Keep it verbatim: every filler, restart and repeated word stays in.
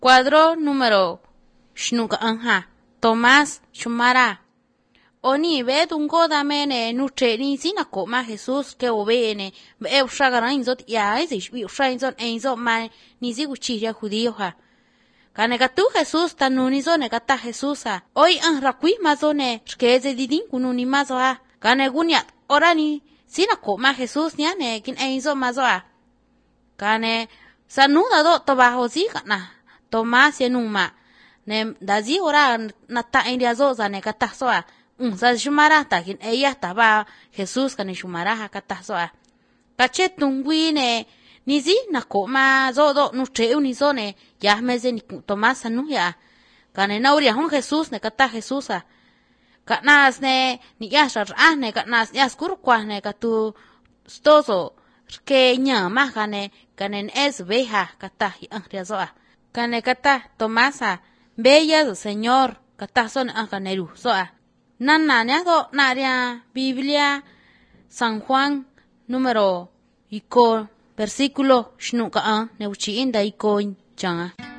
Cuadro número shnuka anja. Tomás Shumara. Oni ve tungo damene nutre ni sina koma Jesus ke obene be ushaga inzot ya ese bi usha inzot enzo ma ni si guchira judío ha. Kane katu Jesus tanuni zone kata Jesusa. Hoy an rakui mazone skeze didin kununi mazo ha. Kane gunya orani sina koma Jesus niane kin enzo mazo ha. Kane sanuda do tobaho si kana. Tomás yenuma. Ne dazi ora nata india zo zane kata soa. Un sa shumara ta kin ella taba Jesus kane shumara ha kata soa. Kache tungwi ne nizi na koma zo do nutre uni zone ya meze ni Tomás anu ya. Kane nauria hon Jesus ne kata Jesusa. Kanas ne ni yasha ra ne kanas yas kurkwa ne katu stozo ke nyama kane kane es beja kata hi soa. Kane kata Tomasa bella do Señor kata son ankaneru soa. Nana do naria Biblia San Juan número iko versículo shnuka an neuchi inda iko changa.